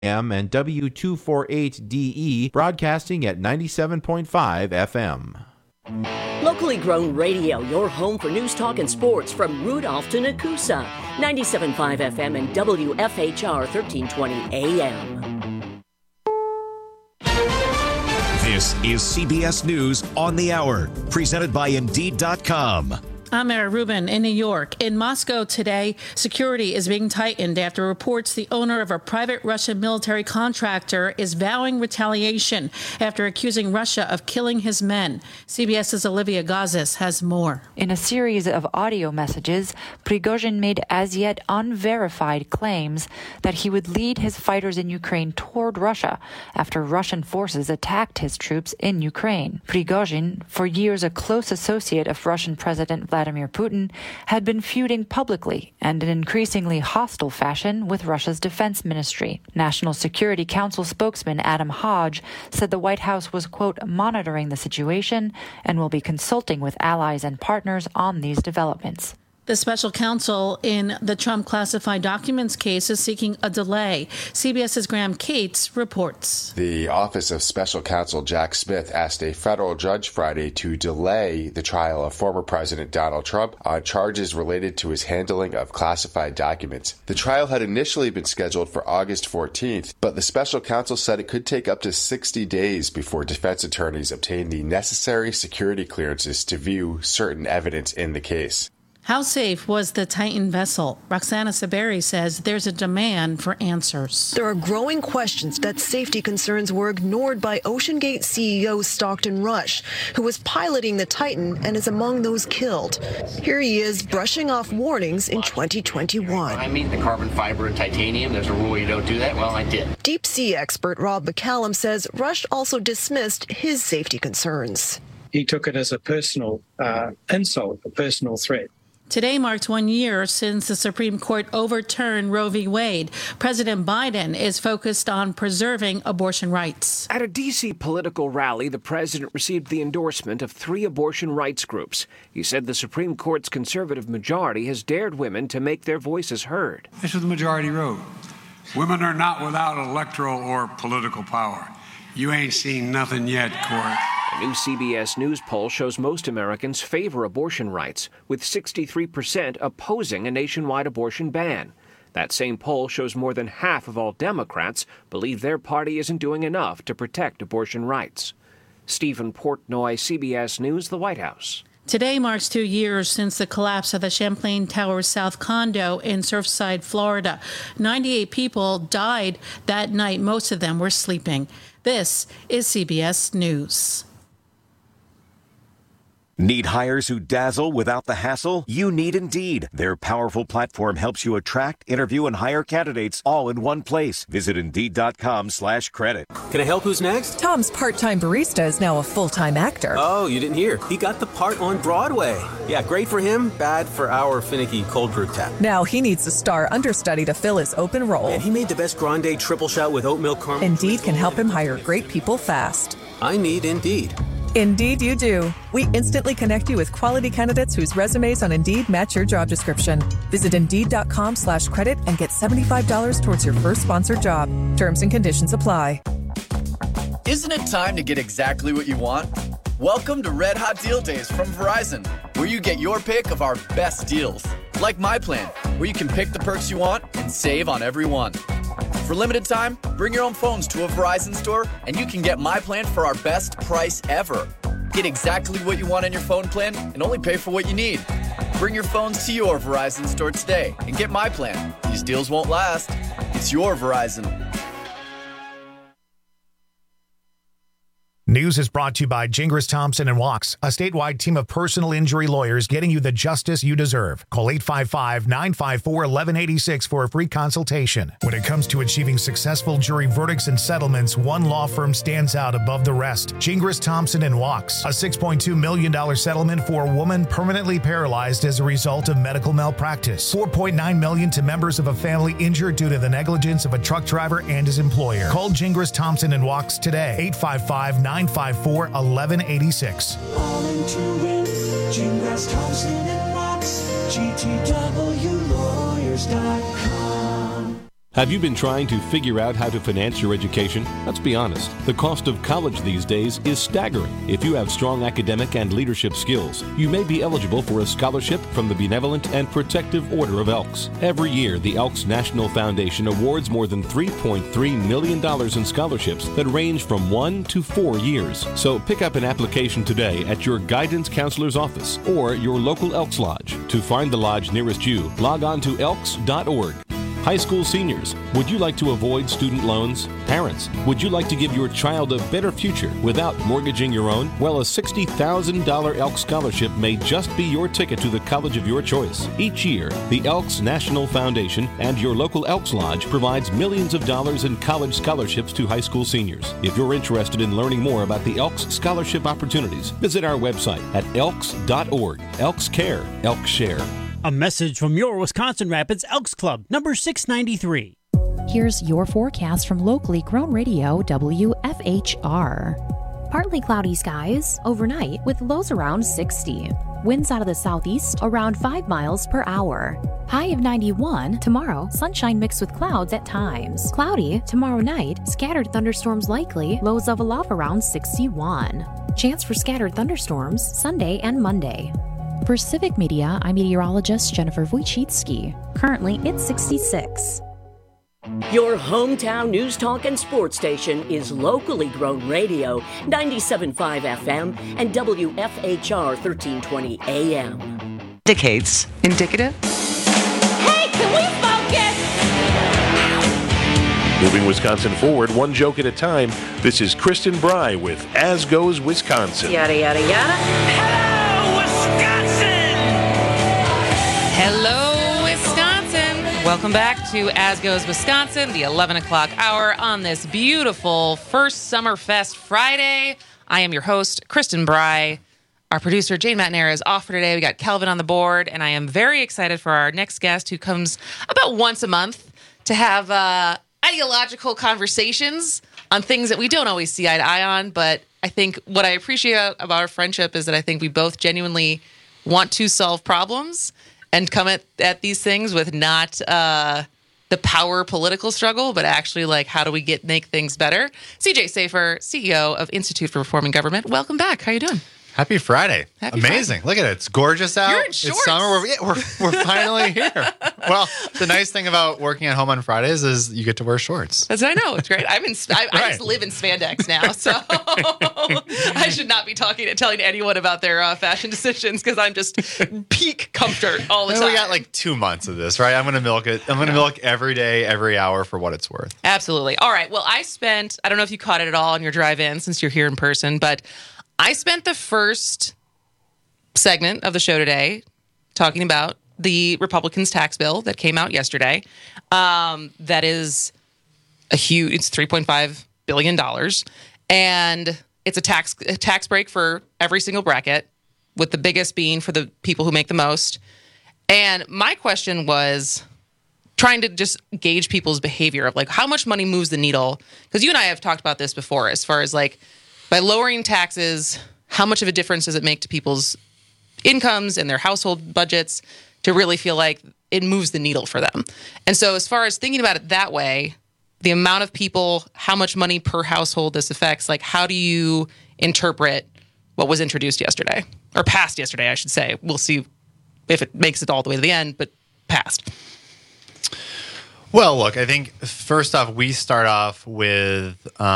AM and W248DE, broadcasting at 97.5 FM. Locally grown radio, your home for news, talk, and sports from Rudolph to Nakusa. 97.5 FM and WFHR 1320 AM. This is CBS News on the Hour, presented by Indeed.com. I'm Mara Rubin in New York. In Moscow today, security is being tightened after reports the owner of a private Russian military contractor is vowing retaliation after accusing Russia of killing his men. CBS's Olivia Gazis has more. In a series of audio messages, Prigozhin made as yet unverified claims that he would lead his fighters in Ukraine toward Russia after Russian forces attacked his troops in Ukraine. Prigozhin, for years a close associate of Russian President Vladimir Putin, had been feuding publicly and in increasingly hostile fashion with Russia's defense ministry. National Security Council spokesman Adam Hodge said the White House was, quote, monitoring the situation and will be consulting with allies and partners on these developments. The special counsel in the Trump classified documents case is seeking a delay. CBS's Graham Cates reports. The Office of Special Counsel Jack Smith asked a federal judge Friday to delay the trial of former President Donald Trump on charges related to his handling of classified documents. The trial had initially been scheduled for August 14th, but the special counsel said it could take up to 60 days before defense attorneys obtain the necessary security clearances to view certain evidence in the case. How safe was the Titan vessel? Roxana Saberi says there's a demand for answers. There are growing questions that safety concerns were ignored by OceanGate CEO Stockton Rush, who was piloting the Titan and is among those killed. Here he is brushing off warnings in 2021. I mean, the carbon fiber and titanium, there's a rule you don't do that. Well, I did. Deep sea expert Rob McCallum says Rush also dismissed his safety concerns. He took it as a personal insult, a personal threat. Today marks 1 year since the Supreme Court overturned Roe v. Wade. President Biden is focused on preserving abortion rights. At a D.C. political rally, the president received the endorsement of 3 abortion rights groups. He said the Supreme Court's conservative majority has dared women to make their voices heard. This is the majority wrote. Women are not without electoral or political power. You ain't seen nothing yet, Court. A new CBS News poll shows most Americans favor abortion rights, with 63% opposing a nationwide abortion ban. That same poll shows more than half of all Democrats believe their party isn't doing enough to protect abortion rights. Stephen Portnoy, CBS News, the White House. Today marks 2 years since the collapse of the Champlain Towers South condo in Surfside, Florida. 98 people died that night. Most of them were sleeping. This is CBS News. Need hires who dazzle without the hassle? You need Indeed. Their powerful platform helps you attract, interview, and hire candidates all in one place. Visit Indeed.com/credit. Can I help? Who's next? Tom's part-time barista is now a full-time actor. Oh, you didn't hear. He got the part on Broadway. Yeah, great for him, bad for our finicky cold brew tap. Now he needs a star understudy to fill his open role. And he made the best grande triple shot with oat milk caramel. Indeed can help him hire great people fast. I need Indeed. Indeed you do. We instantly connect you with quality candidates whose resumes on Indeed match your job description. Visit Indeed.com/credit and get $75 towards your first sponsored job. Terms and conditions apply. Isn't it time to get exactly what you want? Welcome to Red Hot Deal Days from Verizon, where you get your pick of our best deals. Like My Plan, where you can pick the perks you want and save on every one. For limited time, bring your own phones to a Verizon store and you can get My Plan for our best price ever. Get exactly what you want in your phone plan and only pay for what you need. Bring your phones to your Verizon store today and get My Plan. These deals won't last. It's your Verizon. News is brought to you by Gingras Thompson & Walks, a statewide team of personal injury lawyers getting you the justice you deserve. Call 855-954-1186 for a free consultation. When it comes to achieving successful jury verdicts and settlements, one law firm stands out above the rest. Gingras Thompson & Walks, a $6.2 million settlement for a woman permanently paralyzed as a result of medical malpractice. $4.9 million to members of a family injured due to the negligence of a truck driver and his employer. Call Gingras Thompson & Walks today. 855-954-1186. All in to win. Gingras Thompson & Walks. GTWlawyers.com. Have you been trying to figure out how to finance your education? Let's be honest, the cost of college these days is staggering. If you have strong academic and leadership skills, you may be eligible for a scholarship from the Benevolent and Protective Order of Elks. Every year, the Elks National Foundation awards more than $3.3 million in scholarships that range from 1 to 4 years. So pick up an application today at your guidance counselor's office or your local Elks Lodge. To find the lodge nearest you, log on to elks.org. High school seniors, would you like to avoid student loans? Parents, would you like to give your child a better future without mortgaging your own? Well, a $60,000 Elks Scholarship may just be your ticket to the college of your choice. Each year, the Elks National Foundation and your local Elks Lodge provides millions of dollars in college scholarships to high school seniors. If you're interested in learning more about the Elks Scholarship opportunities, visit our website at elks.org. Elks Care, Elks Share. A message from your Wisconsin Rapids Elks Club, number 693. Here's your forecast from locally grown radio WFHR. Partly cloudy skies overnight with lows around 60. Winds out of the southeast around 5 miles per hour. High of 91 tomorrow, sunshine mixed with clouds at times. Cloudy tomorrow night, scattered thunderstorms likely, lows of a low around 61. Chance for scattered thunderstorms Sunday and Monday. For Civic Media, I'm meteorologist Jennifer Wojcicki. Currently, it's 66. Your hometown news, talk, and sports station is locally grown radio, 97.5 FM and WFHR 1320 AM. Indicative. Hey, can we focus? Moving Wisconsin forward, one joke at a time. This is Kristen Bry with As Goes Wisconsin. Yada, yada, yada. Hello, Wisconsin. Welcome back to As Goes Wisconsin, the 11 o'clock hour on this beautiful first Summerfest Friday. I am your host, Kristen Bry. Our producer, Jane Matnera, is off for today. We got Kelvin on the board, and I am very excited for our next guest who comes about once a month to have ideological conversations on things that we don't always see eye to eye on. But I think what I appreciate about our friendship is that I think we both genuinely want to solve problems and come at these things with not the power political struggle, but actually like how do we make things better. CJ Safer, CEO of Institute for Reforming Government. Welcome back. How you doing? Happy Friday. Amazing. Friday. Look at it. It's gorgeous out. You're in shorts. It's summer. We're finally here. Well, the nice thing about working at home on Fridays is you get to wear shorts. As I know. It's great. I just live in spandex now, so I should not be telling anyone about their fashion decisions because I'm just peak comfort all the time. We got like 2 months of this, right? I'm going to milk it. I'm going to milk every day, every hour for what it's worth. Absolutely. All right. Well, I don't know if you caught it at all on your drive-in since you're here in person, but I spent the first segment of the show today talking about the Republicans' tax bill that came out yesterday. That is it's $3.5 billion. And it's a tax break for every single bracket, with the biggest being for the people who make the most. And my question was trying to just gauge people's behavior of like how much money moves the needle. Because you and I have talked about this before as far as like, by lowering taxes, how much of a difference does it make to people's incomes and their household budgets to really feel like it moves the needle for them? And so as far as thinking about it that way, the amount of people, how much money per household this affects, like how do you interpret what was introduced yesterday? Or passed yesterday, I should say. We'll see if it makes it all the way to the end, but passed. Well, look, I think first off, we start off with...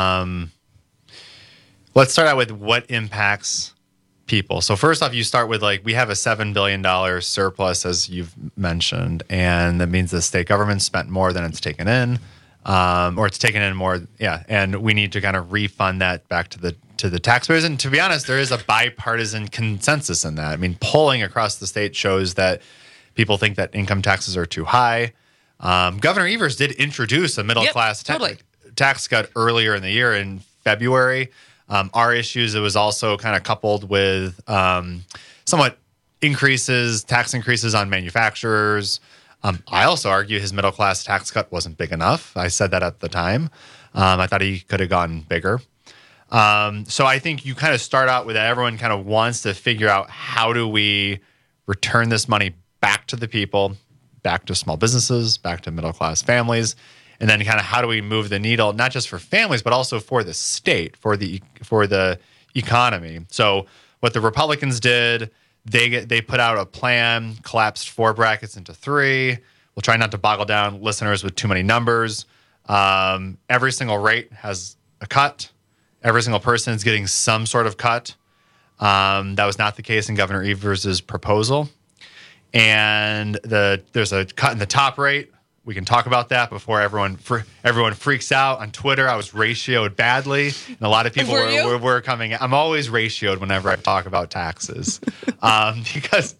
let's start out with what impacts people. So first off, you start with we have a $7 billion surplus, as you've mentioned, and that means the state government spent more than it's taken in, or it's taken in more, and we need to kind of refund that back to the taxpayers. And to be honest, there is a bipartisan consensus in that. I mean, polling across the state shows that people think that income taxes are too high. Governor Evers did introduce a middle-class tax cut earlier in the year in February. Our issues, it was also kind of coupled with somewhat tax increases on manufacturers. I also argue his middle-class tax cut wasn't big enough. I said that at the time. I thought he could have gone bigger. So I think you kind of start out with that. Everyone kind of wants to figure out how do we return this money back to the people, back to small businesses, back to middle-class families. and then kind of how do we move the needle, not just for families, but also for the state, for the economy. So what the Republicans did, they put out a plan, collapsed 4 brackets into 3. We'll try not to boggle down listeners with too many numbers. Every single rate has a cut. Every single person is getting some sort of cut. That was not the case in Governor Evers' proposal. And there's a cut in the top rate. We can talk about that before everyone freaks out on Twitter. I was ratioed badly, and a lot of people were coming. I'm always ratioed whenever I talk about taxes, because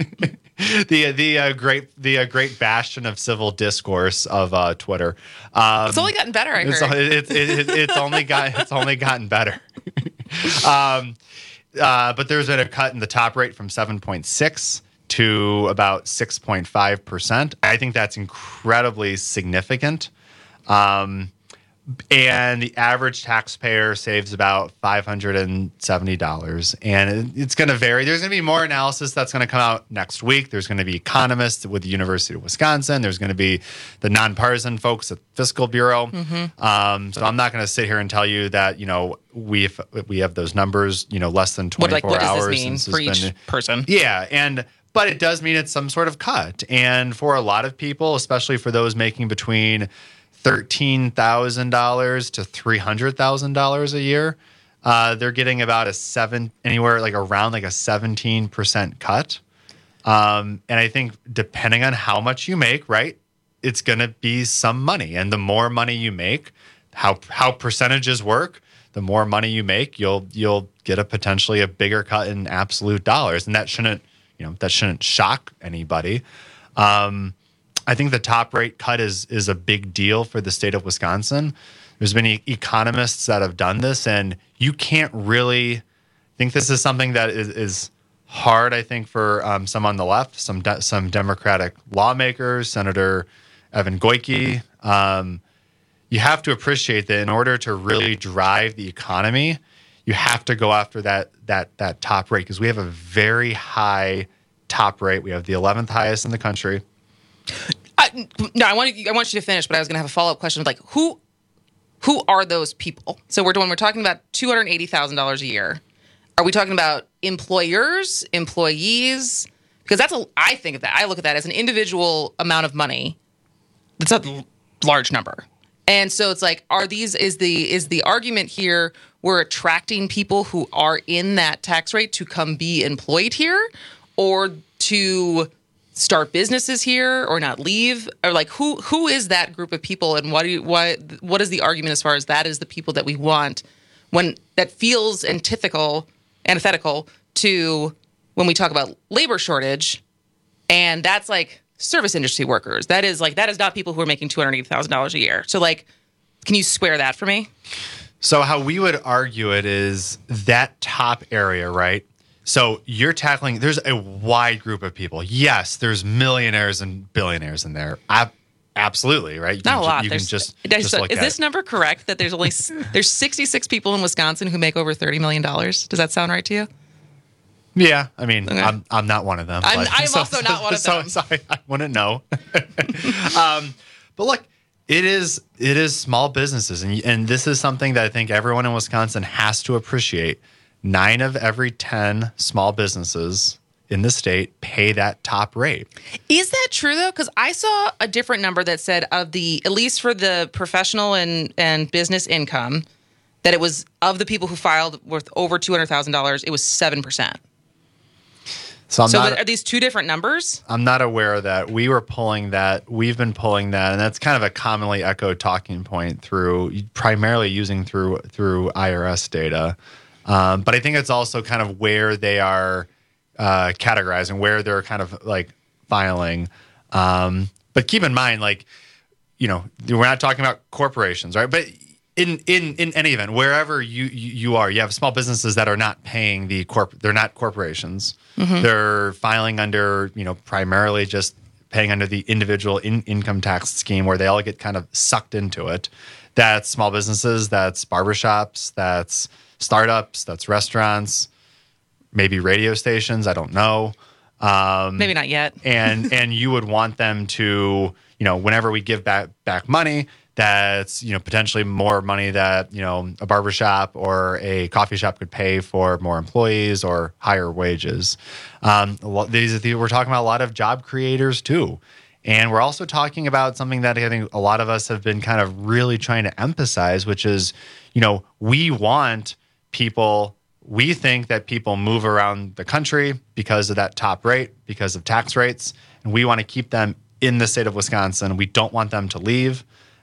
the great bastion of civil discourse of Twitter. It's only gotten better. I heard it's only gotten better. But there's been a cut in the top rate from 7.6 to about 6.5%. I think that's incredibly significant. And the average taxpayer saves about $570. And it's going to vary. There's going to be more analysis that's going to come out next week. There's going to be economists with the University of Wisconsin. There's going to be the nonpartisan folks at the Fiscal Bureau. Mm-hmm. So I'm not going to sit here and tell you that, we have those numbers, less than 24 hours. What does this mean for each person? Yeah. But it does mean it's some sort of cut. And for a lot of people, especially for those making between $13,000 to $300,000 a year, they're getting about anywhere around a 17% cut. And I think depending on how much you make, right, it's going to be some money. And the more money you make, how percentages work, the more money you make, you'll get potentially a bigger cut in absolute dollars. And that shouldn't shock anybody. I think the top rate cut is a big deal for the state of Wisconsin. There's been economists that have done this, and you can't really think this is something that is hard, I think, for some on the left, some Democratic lawmakers, Senator Evan Goyke. You have to appreciate that in order to really drive the economy, you have to go after that top rate, because we have a very high top rate. We have the 11th highest in the country. I want you to finish, but I was going to have a follow-up question of who are those people? So when we're talking about $280,000 a year, are we talking about employers, employees? Because I look at that as an individual amount of money. That's a large number. And so it's is the argument here we're attracting people who are in that tax rate to come be employed here, or to start businesses here, or not leave? Or who is that group of people, and what is the argument as far as that is the people that we want, when that feels antithetical to when we talk about labor shortage, and that's service industry workers. That is not people who are making $280,000 a year. So can you square that for me? So how we would argue it is that top area, right? So you're tackling, there's a wide group of people. Yes, there's millionaires and billionaires in there. Absolutely, right? Not a lot. You can just look at it. Is this number correct, that there's 66 people in Wisconsin who make over $30 million? Does that sound right to you? Yeah, I mean, okay. I'm not one of them. I'm also not one of them. So I wouldn't know. But look, it is small businesses, and this is something that I think everyone in Wisconsin has to appreciate. 9 of every 10 small businesses in the state pay that top rate. Is that true, though? Because I saw a different number that said at least for the professional and business income, that it was of the people who filed worth over $200,000, it was 7%. So are these two different numbers? I'm not aware of that. We've been pulling that, and that's kind of a commonly echoed talking point primarily using through IRS data. But I think it's also kind of where they are categorizing, where they're kind of filing. But keep in mind, we're not talking about corporations, right? But in any event, wherever you are, you have small businesses that are not paying they're not corporations. Mm-hmm. They're filing under, primarily just paying under the individual income tax scheme, where they all get kind of sucked into it. That's small businesses, that's barbershops, that's startups, that's restaurants, maybe radio stations, I don't know. Maybe not yet. and you would want them to, whenever we give back money, that's, potentially more money that, a barbershop or a coffee shop could pay for more employees or higher wages. We're talking about a lot of job creators too. And we're also talking about something that I think a lot of us have been kind of really trying to emphasize, which is, we think that people move around the country because of that top rate, because of tax rates, and we want to keep them in the state of Wisconsin. We don't want them to leave.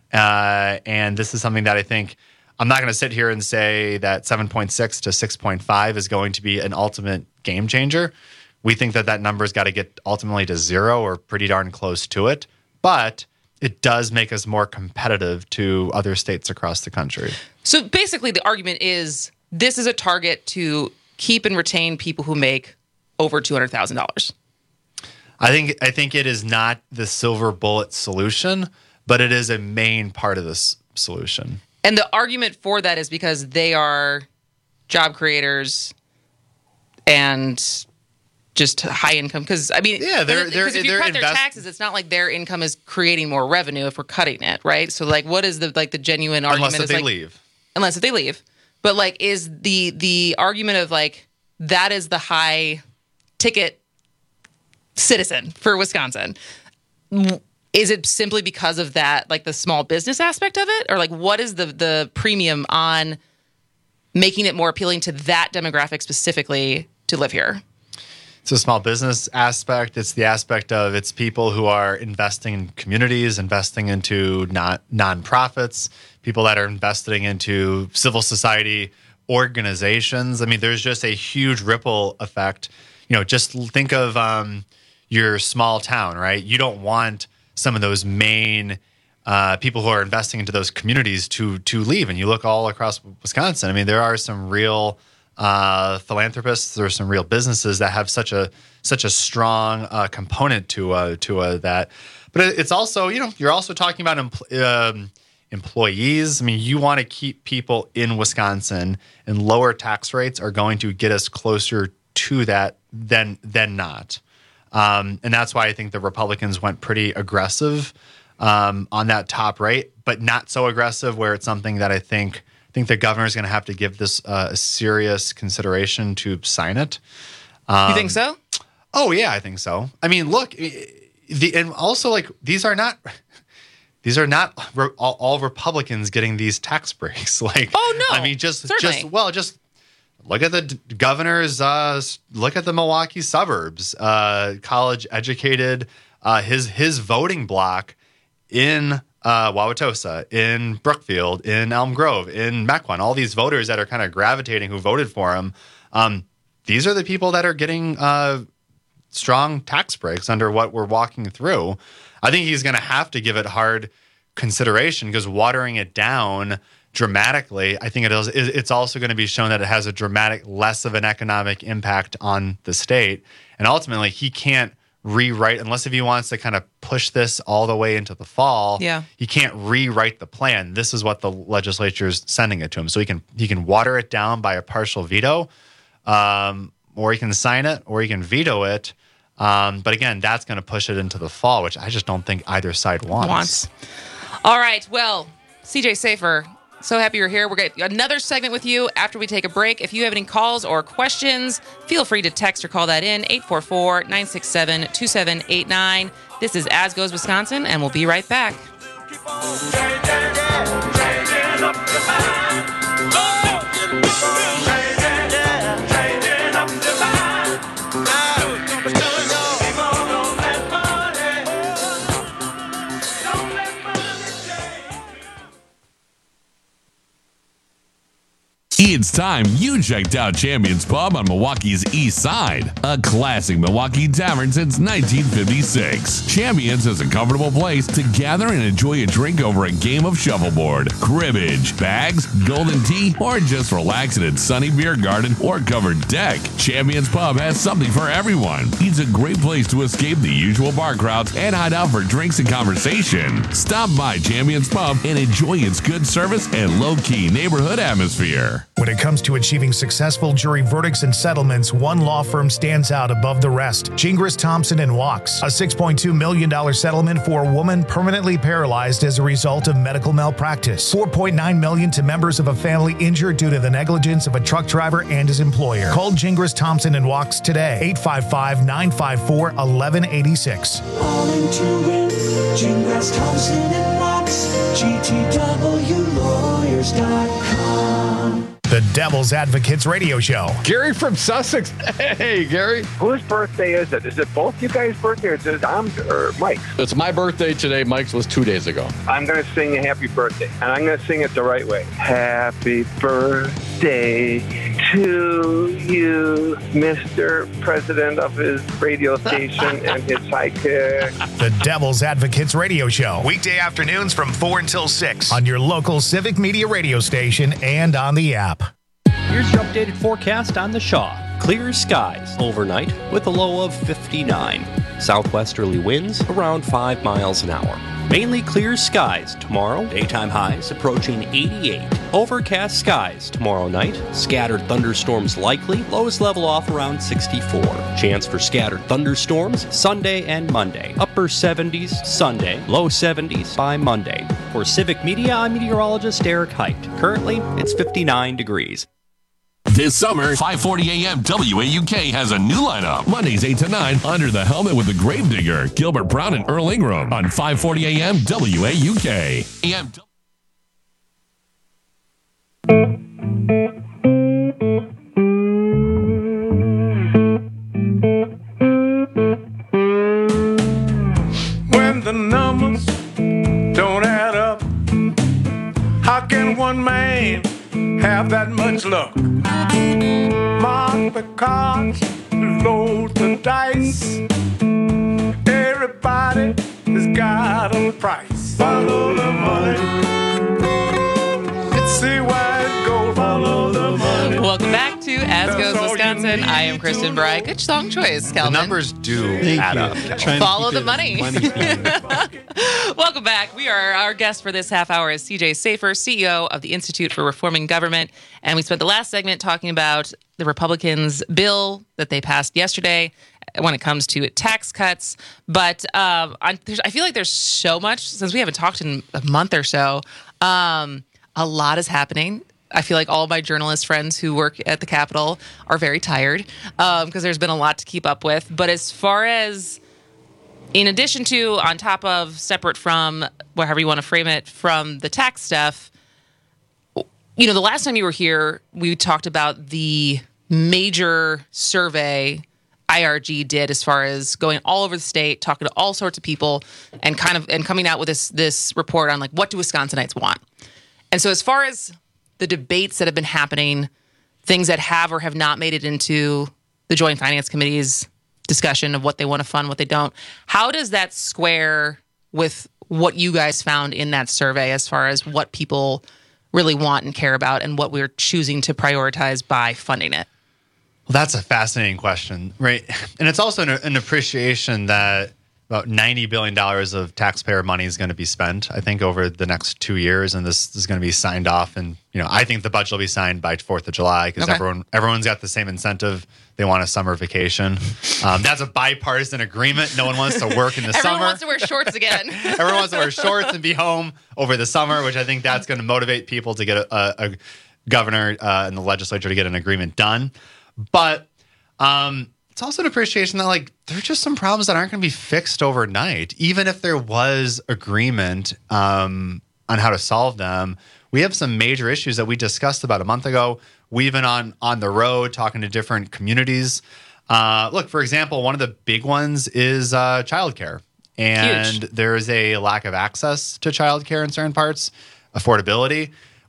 And this is something that I think, I'm not going to sit here and say that 7.6 to 6.5 is going to be an ultimate game changer. We think that number's got to get ultimately to 0 or pretty darn close to it. But it does make us more competitive to other states across the country. So basically the argument is this is a target to keep and retain people who make over $200,000. I think it is not the silver bullet solution, but it is a main part of this solution. And the argument for that is because they are job creators and just high income. Because if you cut their taxes, it's not like their income is creating more revenue if we're cutting it, right? So what is the genuine argument? Unless they leave. Unless they leave. But is the argument of that is the high ticket citizen for Wisconsin? Is it simply because of that, the small business aspect of it? Or what is the premium on making it more appealing to that demographic specifically to live here? It's a small business aspect. It's the aspect of it's people who are investing in communities, investing into nonprofits, people that are investing into civil society organizations. I mean, there's just a huge ripple effect. Just think of your small town, right? You don't want some of those main people who are investing into those communities to leave. And you look all across Wisconsin. I mean, there are some real philanthropists. There are some real businesses that have such a strong component to that. But it's also, you're also talking about employees. I mean, you want to keep people in Wisconsin, and lower tax rates are going to get us closer to that than not. And that's why I think the Republicans went pretty aggressive on that top rate, but not so aggressive where it's something that I think the governor is going to have to give this a serious consideration to sign it. You think so? Oh yeah, I think so. I mean, look, and also these are not all Republicans getting these tax breaks. Oh no, I mean, just look at the governors. Look at the Milwaukee suburbs. College educated. His voting block in Wauwatosa, in Brookfield, in Elm Grove, in Mequon, all these voters that are kind of gravitating who voted for him. These are the people that are getting strong tax breaks under what we're walking through. I think he's going to have to give it hard consideration because watering it down dramatically, I think it's also going to be shown that it has a dramatic less of an economic impact on the state. And ultimately, he can't rewrite, unless if he wants to kind of push this all the way into the fall, he can't rewrite the plan. This is what the legislature is sending it to him. So he can water it down by a partial veto, or he can sign it, or he can veto it. But again, that's going to push it into the fall, which I just don't think either side wants. All right. Well, CJ Safer, so happy you're here. We're going to get another segment with you after we take a break. If you have any calls or questions, feel free to text or call that in, 844-967-2789. This is As Goes Wisconsin, and we'll be right back. It's time you checked out Champions Pub on Milwaukee's East Side, a classic Milwaukee tavern since 1956. Champions is a comfortable place to gather and enjoy a drink over a game of shuffleboard, cribbage, bags, golden tea, or just relax in its sunny beer garden or covered deck. Champions Pub has something for everyone. It's a great place to escape the usual bar crowds and hide out for drinks and conversation. Stop by Champions Pub and enjoy its good service and low-key neighborhood atmosphere. When it comes to achieving successful jury verdicts and settlements, one law firm stands out above the rest. Gingras, Thompson & Walks. A $6.2 million settlement for a woman permanently paralyzed as a result of medical malpractice. $4.9 million to members of a family injured due to the negligence of a truck driver and his employer. Call Gingras, Thompson & Walks today. 855-954-1186. All into it. Gingras, Thompson & Walks. GTWlawyers.com. The Devil's Advocates Radio Show. Gary from Sussex. Hey, Gary. Whose birthday is it? Is it both you guys' birthday or is it Mike's? It's my birthday today. Mike's was 2 days ago. I'm going to sing a happy birthday, and I'm going to sing it the right way. Happy birthday to you, Mr. President of his radio station and his sidekick. The Devil's Advocates Radio Show. Weekday afternoons from 4 until 6 on your local Civic Media radio station and on the app. Here's your updated forecast on the Shaw. Clear skies overnight with a low of 59. Southwesterly winds around 5 miles an hour. Mainly clear skies tomorrow. Daytime highs approaching 88. Overcast skies tomorrow night. Scattered thunderstorms likely. Lows level off around 64. Chance for scattered thunderstorms Sunday and Monday. Upper 70s Sunday. Low 70s by Monday. For Civic Media, I'm meteorologist Eric Height. Currently, it's 59 degrees. This summer, 5:40 a.m. WAUK has a new lineup. Mondays 8 to 9, Under the Helmet with the Gravedigger, Gilbert Brown and Earl Ingram on 5:40 a.m. WAUK. When the numbers don't add up, how can one man have that much luck? Mark the cards, load the dice. Everybody has got a price. Follow the money. See where it goes. Follow the money. Welcome back to As Goes Wisconsin. I am Kristen Bry. Good song choice, Kelvin. The numbers do add up. Follow the money. Welcome back. Our guest for this half hour is CJ Safer, CEO of the Institute for Reforming Government. And we spent the last segment talking about the Republicans' bill that they passed yesterday when it comes to tax cuts. But I feel like there's so much, since we haven't talked in a month or so, a lot is happening. I feel like all of my journalist friends who work at the Capitol are very tired because there's been a lot to keep up with. But as far as, in addition to, on top of, separate from, however you want to frame it, from the tax stuff, you know, the last time you were here, we talked about the major survey IRG did as far as going all over the state, talking to all sorts of people, and coming out with this report on, like, what do Wisconsinites want? And so as far as the debates that have been happening, things that have or have not made it into the Joint Finance Committee's discussion of what they want to fund, what they don't, how does that square with what you guys found in that survey as far as what people really want and care about and what we're choosing to prioritize by funding it? Well, that's a fascinating question, right? And it's also an appreciation that about $90 billion of taxpayer money is going to be spent, I think, over the next 2 years. And this is going to be signed off. And, you know, I think the budget will be signed by 4th of July because everyone's got the same incentive. They want a summer vacation. That's a bipartisan agreement. No one wants to work in the summer. Everyone wants to wear shorts again. Everyone wants to wear shorts and be home over the summer, which I think that's going to motivate people to get a governor and the legislature to get an agreement done. But it's also an appreciation that, like, there are just some problems that aren't going to be fixed overnight. Even if there was agreement on how to solve them, we have some major issues that we discussed about a month ago. We've been on the road talking to different communities. Look, for example, one of the big ones is childcare. And there's a lack of access to childcare in certain parts, affordability.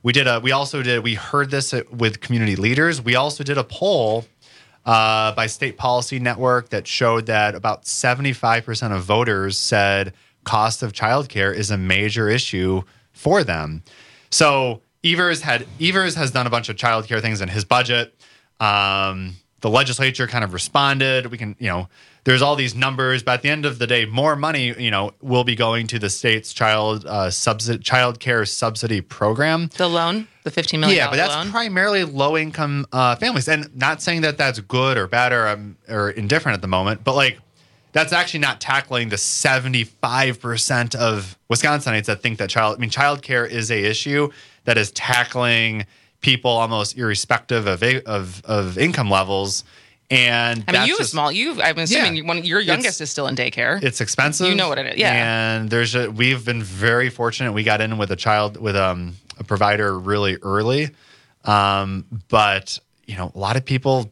We heard this with community leaders. We also did a poll by State Policy Network that showed that about 75% of voters said cost of childcare is a major issue for them. So Evers has done a bunch of childcare things in his budget. The legislature kind of responded. We can, there's all these numbers, but at the end of the day, more money, will be going to the state's child care subsidy program. The loan, the $15 million Yeah, but that's loan. primarily low-income families. And not saying that that's good or bad or indifferent at the moment, but like that's actually not tackling the 75% of Wisconsinites that think that child care is a issue that is tackling people almost irrespective of income levels. And you have I'm assuming your youngest is still in daycare. It's expensive. You know what it is. Yeah. And we've been very fortunate. We got in with a provider really early. But a lot of people,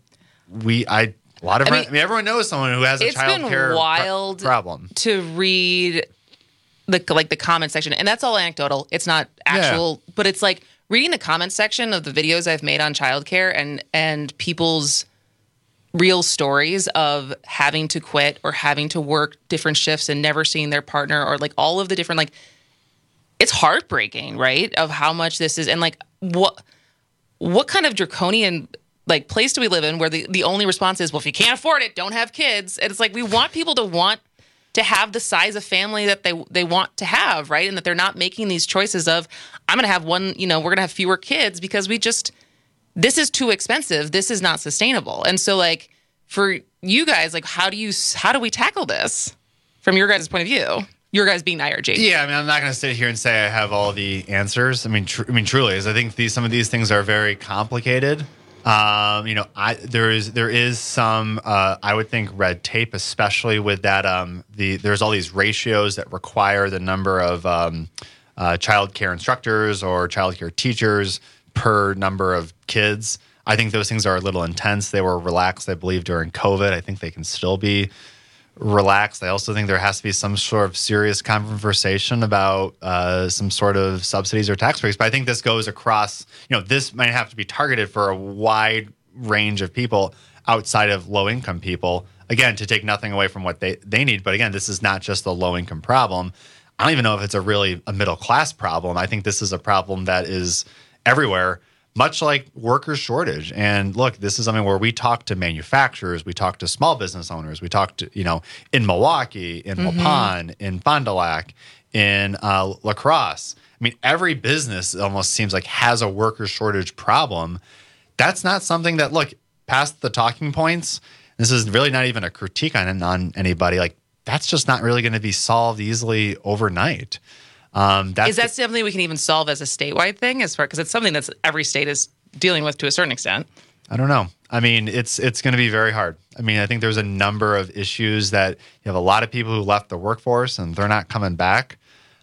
everyone knows someone who has a child care problem. To read the comment section, and that's all anecdotal. It's not actual, but it's like reading the comment section of the videos I've made on childcare and people's real stories of having to quit or having to work different shifts and never seeing their partner, or like all of the different, it's heartbreaking, right? Of how much this is, and like what kind of draconian place do we live in where the only response is, well, if you can't afford it, don't have kids. And it's like, we want people to want to have the size of family that they want to have, right? And that they're not making these choices of, I'm going to have one, we're going to have fewer kids because this is too expensive. This is not sustainable. And so for you guys, how do we tackle this from your guys' point of view? Your guys being IRG. Yeah, I'm not going to sit here and say I have all the answers. Truly, I think some of these things are very complicated. There is some I would think red tape, especially with that. There's all these ratios that require the number of child care instructors or child care teachers per number of kids. I think those things are a little intense. They were relaxed, I believe, during COVID. I think they can still be relaxed. I also think there has to be some sort of serious conversation about some sort of subsidies or tax breaks. But I think this goes across, this might have to be targeted for a wide range of people outside of low-income people. Again, to take nothing away from what they need. But again, this is not just a low-income problem. I don't even know if it's a middle-class problem. I think this is a problem that is everywhere, much like worker shortage. And look, this is something where we talk to manufacturers, we talk to small business owners, we talk to, in Milwaukee, in Waupun, in Fond du Lac, in La Crosse. Every business almost seems like has a worker shortage problem. That's not something that, past the talking points, this is really not even a critique on anybody. That's just not really going to be solved easily overnight. Is that something we can even solve as a statewide thing, because it's something that every state is dealing with to a certain extent? I don't know. It's going to be very hard. I think there's a number of issues that you have a lot of people who left the workforce and they're not coming back.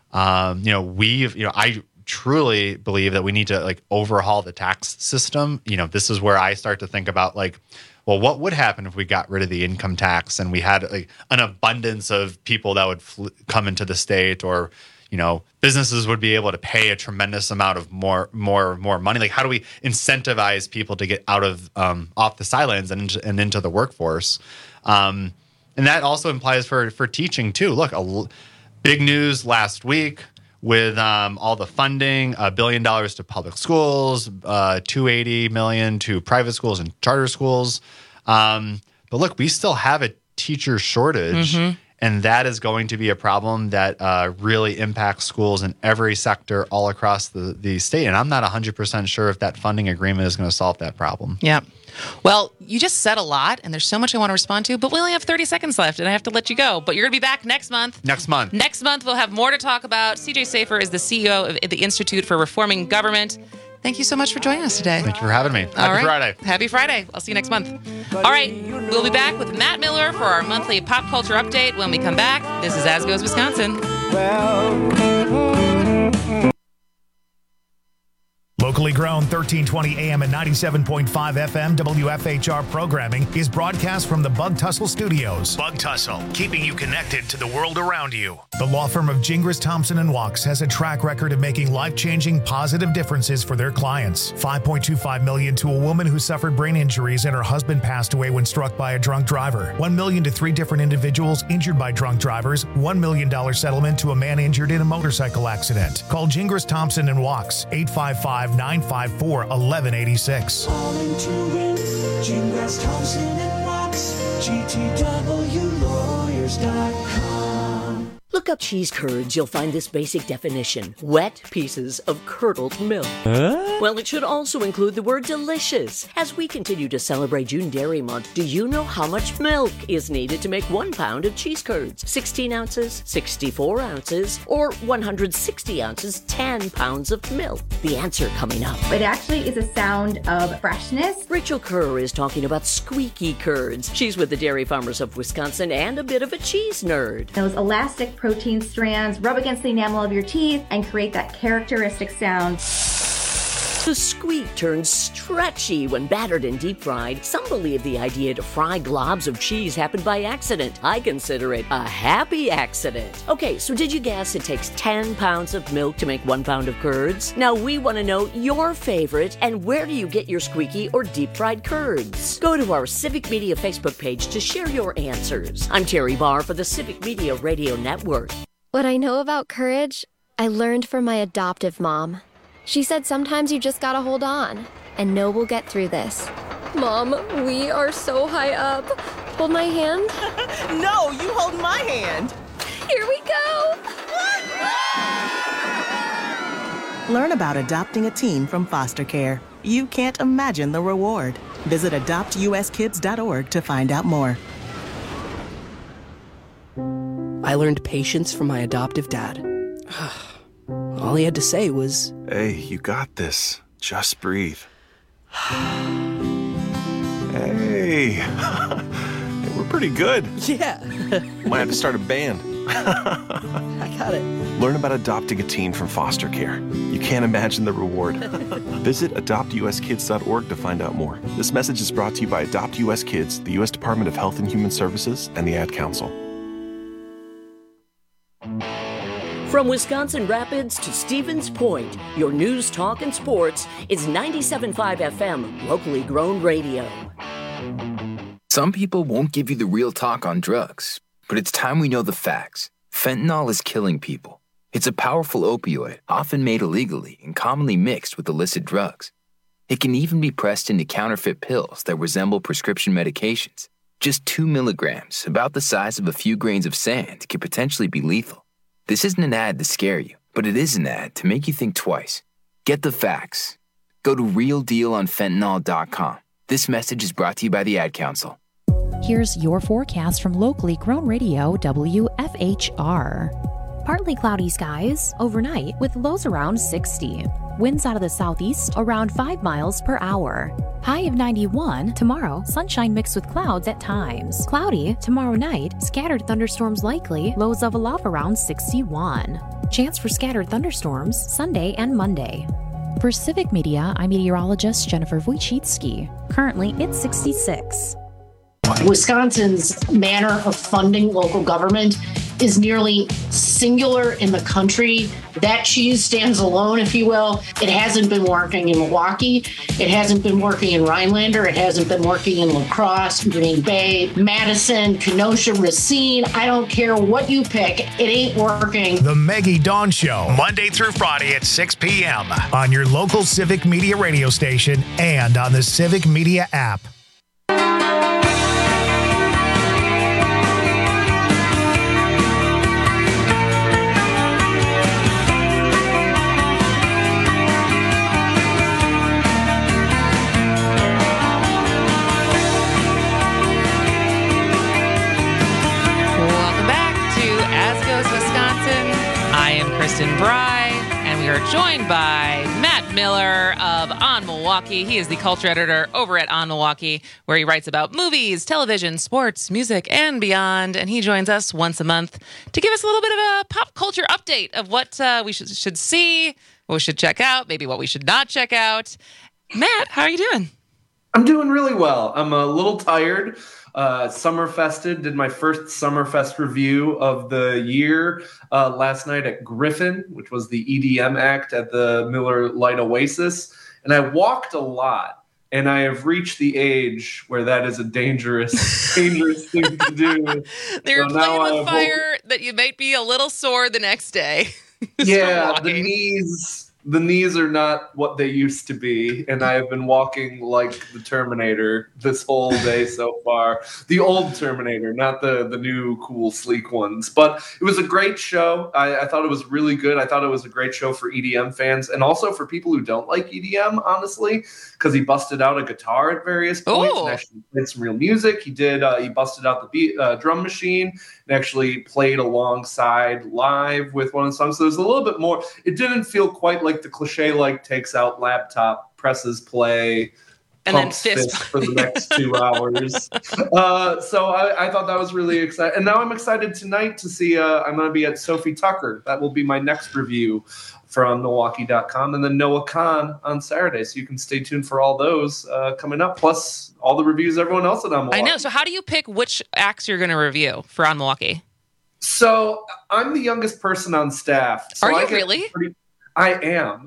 I truly believe that we need to overhaul the tax system. This is where I start to think about what would happen if we got rid of the income tax and we had an abundance of people that would come into the state, or businesses would be able to pay a tremendous amount of more money. How do we incentivize people to get out of off the sidelines and into the workforce? And that also implies for teaching too. Look, big news last week with all the funding, $1 billion to public schools, $280 million to private schools and charter schools. But look, we still have a teacher shortage. Mm-hmm. And that is going to be a problem that really impacts schools in every sector all across the state. And I'm not 100% sure if that funding agreement is going to solve that problem. Yeah. Well, you just said a lot, and there's so much I want to respond to, but we only have 30 seconds left, and I have to let you go. But you're going to be back next month. Next month we'll have more to talk about. CJ Safer is the CEO of the Institute for Reforming Government. Thank you so much for joining us today. Thank you for having me. Happy Friday. Happy Friday. I'll see you next month. All right. We'll be back with Matt Miller for our monthly pop culture update. When we come back, this is As Goes Wisconsin. Locally grown 1320 AM and 97.5 FM WFHR programming is broadcast from the Bug Tussle Studios. Bug Tussle, keeping you connected to the world around you. The law firm of Gingras, Thompson & Wachs has a track record of making life-changing positive differences for their clients. $5.25 million to a woman who suffered brain injuries and her husband passed away when struck by a drunk driver. $1 million to 3 different individuals injured by drunk drivers. $1 million settlement to a man injured in a motorcycle accident. Call Gingras, Thompson & Wachs, 855-954-1186. Calling to win, Gingras, Thompson & Wachs. GTWlawyers.com. Look up cheese curds. You'll find this basic definition: wet pieces of curdled milk. Well, it should also include the word delicious. As we continue to celebrate June Dairy Month, do you know how much milk is needed to make 1 pound of cheese curds? 16 ounces, 64 ounces, or 160 ounces, 10 pounds of milk? The answer coming up. It actually is a sound of freshness. Rachel Kerr is talking about squeaky curds. She's with the Dairy Farmers of Wisconsin and a bit of a cheese nerd. Those elastic protein strands rub against the enamel of your teeth and create that characteristic sound. The squeak turns stretchy when battered and deep fried. Some believe the idea to fry globs of cheese happened by accident. I consider it a happy accident. Okay, so did you guess it takes 10 pounds of milk to make 1 pound of curds? Now we want to know your favorite and where do you get your squeaky or deep fried curds? Go to our Civic Media Facebook page to share your answers. I'm Terry Barr for the Civic Media Radio Network. What I know about courage, I learned from my adoptive mom. She said sometimes you just gotta hold on and know we'll get through this. Mom, we are so high up. Hold my hand. No, you hold my hand. Here we go. Learn about adopting a teen from foster care. You can't imagine the reward. Visit adoptuskids.org to find out more. I learned patience from my adoptive dad. All he had to say was, "Hey, you got this. Just breathe." Hey, we're pretty good. Yeah. Might have to start a band. I got it. Learn about adopting a teen from foster care. You can't imagine the reward. Visit adoptuskids.org to find out more. This message is brought to you by Adopt US Kids, the U.S. Department of Health and Human Services, and the Ad Council. From Wisconsin Rapids to Stevens Point, your news, talk, and sports is 97.5 FM, locally grown radio. Some people won't give you the real talk on drugs, but it's time we know the facts. Fentanyl is killing people. It's a powerful opioid, often made illegally and commonly mixed with illicit drugs. It can even be pressed into counterfeit pills that resemble prescription medications. Just 2 milligrams, about the size of a few grains of sand, can potentially be lethal. This isn't an ad to scare you, but it is an ad to make you think twice. Get the facts. Go to realdealonfentanyl.com. This message is brought to you by the Ad Council. Here's your forecast from locally grown radio WFHR. Partly cloudy skies overnight with lows around 60. Winds out of the southeast around 5 miles per hour. High of 91 tomorrow, sunshine mixed with clouds at times. Cloudy tomorrow night, scattered thunderstorms likely, lows of a low around 61. Chance for scattered thunderstorms Sunday and Monday. For Civic Media, I'm meteorologist Jennifer Wojcicki. Currently, it's 66. Wisconsin's manner of funding local government is nearly singular in the country. That cheese stands alone, if you will. It hasn't been working in Milwaukee. It hasn't been working in Rhinelander. It hasn't been working in La Crosse, Green Bay, Madison, Kenosha, Racine. I don't care what you pick. It ain't working. The Maggie Dawn Show, Monday through Friday at 6 p.m. on your local Civic Media radio station and on the Civic Media app. Kristen Bry, and we are joined by Matt Miller of On Milwaukee. He is the culture editor over at On Milwaukee, where he writes about movies, television, sports, music, and beyond. And he joins us once a month to give us a little bit of a pop culture update of what we should see, what we should check out, maybe what we should not check out. Matt, how are you doing? I'm doing really well. I'm a little tired. Summerfested, did my first Summerfest review of the year last night at Griffin, which was the EDM act at the Miller Lite Oasis. And I walked a lot, and I have reached the age where that is a dangerous thing to do. You're playing with fire that you might be a little sore the next day. Yeah, the knees The knees are not what they used to be, and I have been walking like the Terminator this whole day so far. The old Terminator, not the new, cool, sleek ones. But it was a great show. I thought it was really good. I thought it was a great show for EDM fans, and also for people who don't like EDM, honestly, because he busted out a guitar at various points and actually played some real music. He did. He busted out the drum machine and actually played alongside live with one of the songs. So there's a little bit more. It didn't feel quite like the cliche, like takes out laptop, presses play, and then fist for the next 2 hours. So I thought that was really exciting. And now I'm excited tonight to see, I'm going to be at Sophie Tucker. That will be my next review from Milwaukee.com. And then Noah Khan on Saturday. So you can stay tuned for all those coming up, plus all the reviews everyone else at On Milwaukee. I know. So how do you pick which acts you're going to review for On Milwaukee? So I'm the youngest person on staff. So Are you really? I am.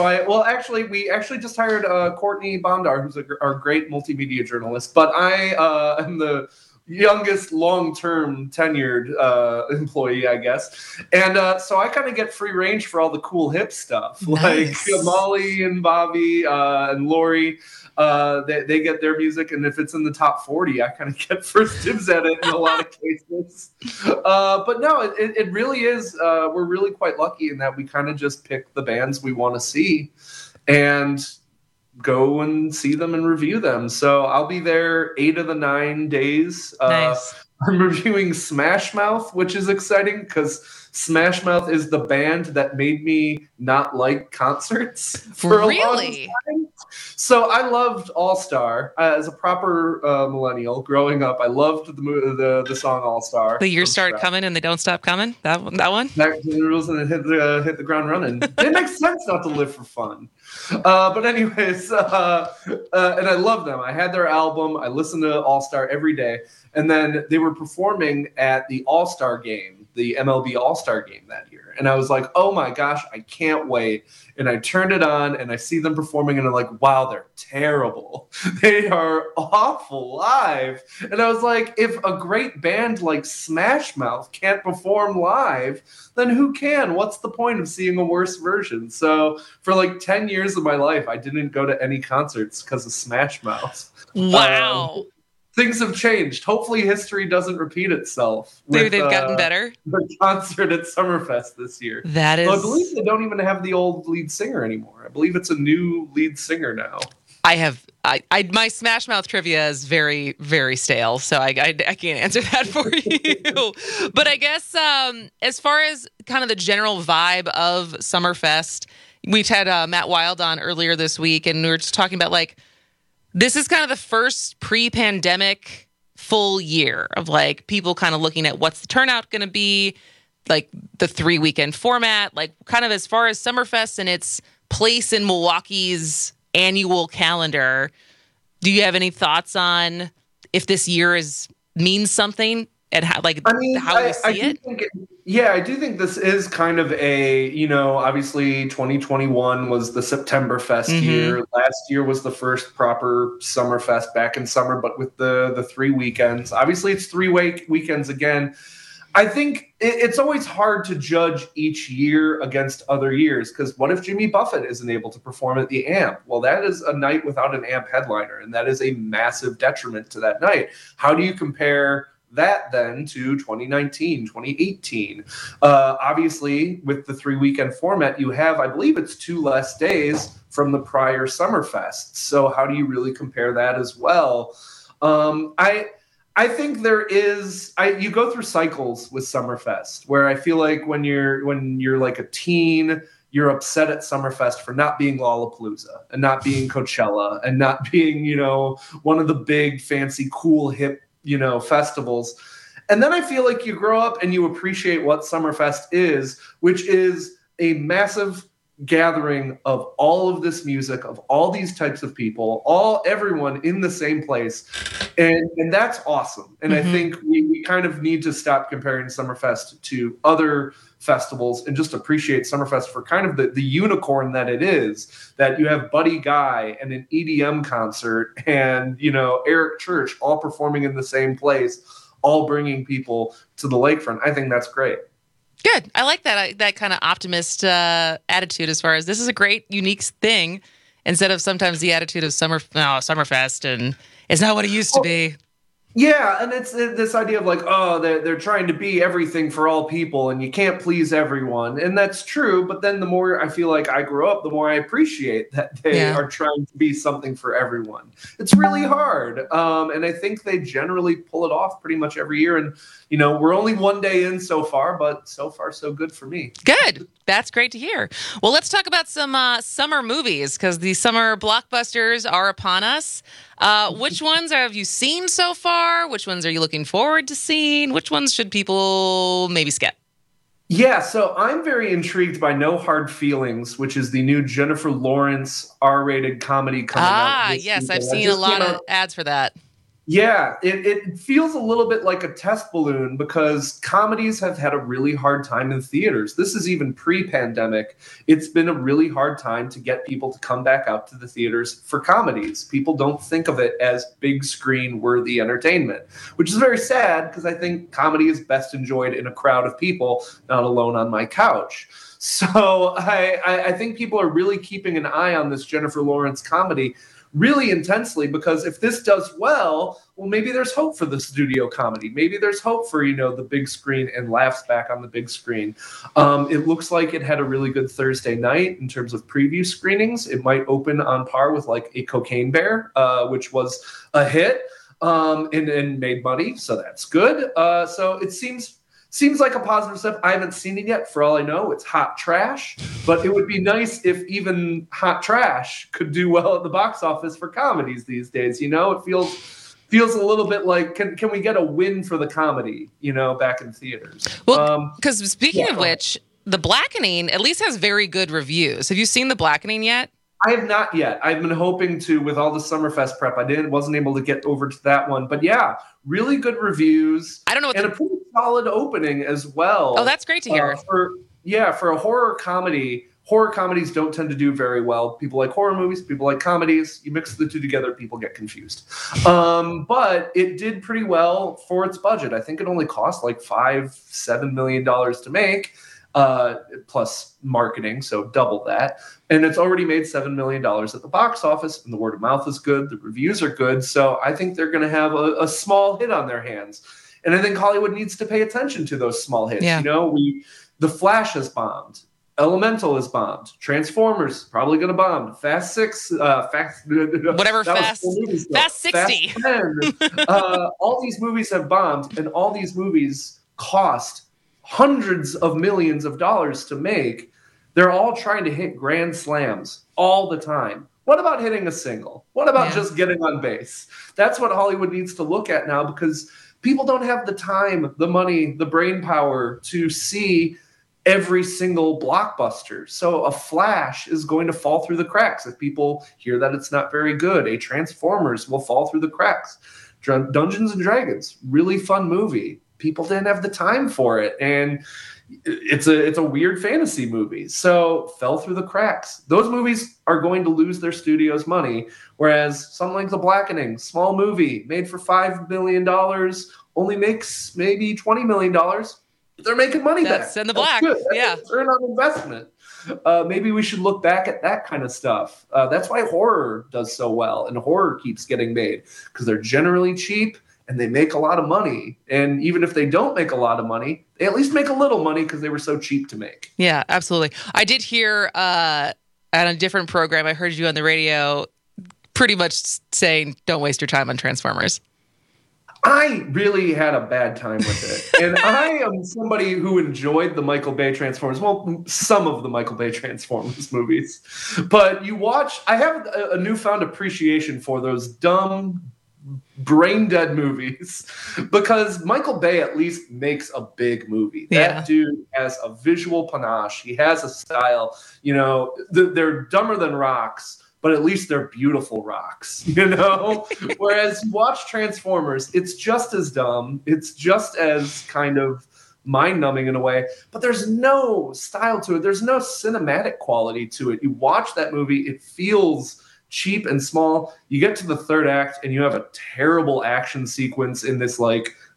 We actually just hired Courtney Bondar, who's our great multimedia journalist. But I am the youngest long-term tenured employee, I guess. And so I kind of get free range for all the cool hip stuff. Nice. Like Molly and Bobby and Lori. They get their music, and if it's in the top 40, I kind of get first dibs at it in a lot of cases. But no, it really is. We're really quite lucky in that we kind of just pick the bands we want to see and go and see them and review them. So I'll be there 8 of the 9 days. Nice. I'm reviewing Smash Mouth, which is exciting because Smash Mouth is the band that made me not like concerts for a long time. So I loved All Star as a proper millennial growing up. I loved the song All Star. The years start coming and they don't stop coming. That one. Back to the rules and hit the ground running. It makes sense not to live for fun. But anyways, and I love them. I had their album. I listened to All Star every day. And then they were performing at the All Star game, the MLB All Star game that year. And I was like, oh my gosh, I can't wait. And I turned it on and I see them performing and I'm like, wow, they're terrible. They are awful live. And I was like, if a great band like Smash Mouth can't perform live, then who can? What's the point of seeing a worse version? So for like 10 years of my life, I didn't go to any concerts because of Smash Mouth. Wow. Things have changed. Hopefully history doesn't repeat itself. Maybe they've gotten better. The concert at Summerfest this year. That is... I believe they don't even have the old lead singer anymore. I believe it's a new lead singer now. My Smash Mouth trivia is very, very stale, so I can't answer that for you. But I guess as far as kind of the general vibe of Summerfest, we've had Matt Wild on earlier this week, and we were just talking about like, this is kind of the first pre-pandemic full year of like people kind of looking at what's the turnout going to be, like the 3-weekend format, like kind of as far as Summerfest and its place in Milwaukee's annual calendar. Do you have any thoughts on if this year means something and how we see it? I do think this is kind of a, obviously 2021 was the Septemberfest year. Last year was the first proper Summerfest back in summer, but with the 3 weekends. Obviously, it's 3 weekends again. I think it's always hard to judge each year against other years because what if Jimmy Buffett isn't able to perform at the AMP? Well, that is a night without an AMP headliner, and that is a massive detriment to that night. How do you compare that then to 2019, 2018? Obviously, with the 3-weekend format, you have, I believe it's 2 less days from the prior Summerfest. So how do you really compare that as well? I think there is, you go through cycles with Summerfest where I feel like when you're like a teen, you're upset at Summerfest for not being Lollapalooza and not being Coachella and not being, one of the big fancy cool hip festivals. And then I feel like you grow up and you appreciate what Summerfest is, which is a massive gathering of all of this music, of all these types of people, everyone in the same place. And that's awesome. And I think we kind of need to stop comparing Summerfest to other festivals and just appreciate Summerfest for kind of the unicorn that it is, that you have Buddy Guy and an EDM concert and, Eric Church all performing in the same place, all bringing people to the lakefront. I think that's great. Good. I like that that kind of optimist attitude as far as this is a great, unique thing instead of sometimes the attitude of Summerfest and it's not what it used to be. Yeah, and it's this idea of like, oh, they're trying to be everything for all people, and you can't please everyone, and that's true. But then the more I feel like I grow up, the more I appreciate that they are trying to be something for everyone. It's really hard, and I think they generally pull it off pretty much every year. And we're only one day in so far, but so far so good for me. Good. That's great to hear. Well, let's talk about some summer movies because the summer blockbusters are upon us. Which ones have you seen so far? Which ones are you looking forward to seeing? Which ones should people maybe skip? Yeah, so I'm very intrigued by No Hard Feelings, which is the new Jennifer Lawrence R-rated comedy coming out. Yes, I've seen a lot of ads for that. Yeah, it feels a little bit like a test balloon because comedies have had a really hard time in theaters. This is even pre-pandemic. It's been a really hard time to get people to come back out to the theaters for comedies. People don't think of it as big screen worthy entertainment, which is very sad because I think comedy is best enjoyed in a crowd of people, not alone on my couch. So I think people are really keeping an eye on this Jennifer Lawrence comedy really intensely because if this does well, maybe there's hope for the studio comedy. Maybe there's hope for, the big screen and laughs back on the big screen. It looks like it had a really good Thursday night in terms of preview screenings. It might open on par with like a Cocaine Bear, which was a hit and made money. So that's good. So it seems like a positive step. I haven't seen it yet. For all I know, it's hot trash. But it would be nice if even hot trash could do well at the box office for comedies these days. It feels a little bit like, can we get a win for the comedy, back in theaters? Well, because speaking of which, The Blackening at least has very good reviews. Have you seen The Blackening yet? I have not yet. I've been hoping to with all the Summerfest prep. wasn't able to get over to that one. But yeah, really good reviews. I don't know what a pretty solid opening as well. Oh, that's great to hear. For a horror comedy, horror comedies don't tend to do very well. People like horror movies, people like comedies. You mix the two together, people get confused. But it did pretty well for its budget. I think it only cost like $5-7 million to make. Plus marketing, so double that. And it's already made $7 million at the box office, and the word of mouth is good. The reviews are good. So I think they're going to have a small hit on their hands. And I think Hollywood needs to pay attention to those small hits. Yeah. The Flash has bombed. Elemental has bombed. Transformers probably going to bomb. Fast 6, Fast 60. Fast 10. All these movies have bombed, and all these movies cost hundreds of millions of dollars to make. They're all trying to hit grand slams all the time. What about hitting a single? What about just getting on base? That's what Hollywood needs to look at now because people don't have the time, the money, the brain power to see every single blockbuster. So a Flash is going to fall through the cracks. If people hear that it's not very good, a Transformers will fall through the cracks. Dungeons and Dragons, really fun movie. People didn't have the time for it. And it's a weird fantasy movie. So fell through the cracks. Those movies are going to lose their studio's money. Whereas something like The Blackening, small movie made for $5 million, only makes maybe $20 million. They're making money back. That's in the black. That's good. Yeah. That's a return on investment. Maybe we should look back at that kind of stuff. That's why horror does so well. And horror keeps getting made because they're generally cheap. And they make a lot of money. And even if they don't make a lot of money, they at least make a little money because they were so cheap to make. Yeah, absolutely. I did hear on a different program, I heard you on the radio pretty much saying, don't waste your time on Transformers. I really had a bad time with it. And I am somebody who enjoyed the Michael Bay Transformers. Well, some of the Michael Bay Transformers movies. But I have a newfound appreciation for those dumb, brain dead movies because Michael Bay at least makes a big movie. That dude has a visual panache. He has a style. They're dumber than rocks, but at least they're beautiful rocks, Whereas you watch Transformers, it's just as dumb. It's just as kind of mind-numbing in a way, but there's no style to it. There's no cinematic quality to it. You watch that movie, it feels cheap and small. You get to the third act and you have a terrible action sequence in this like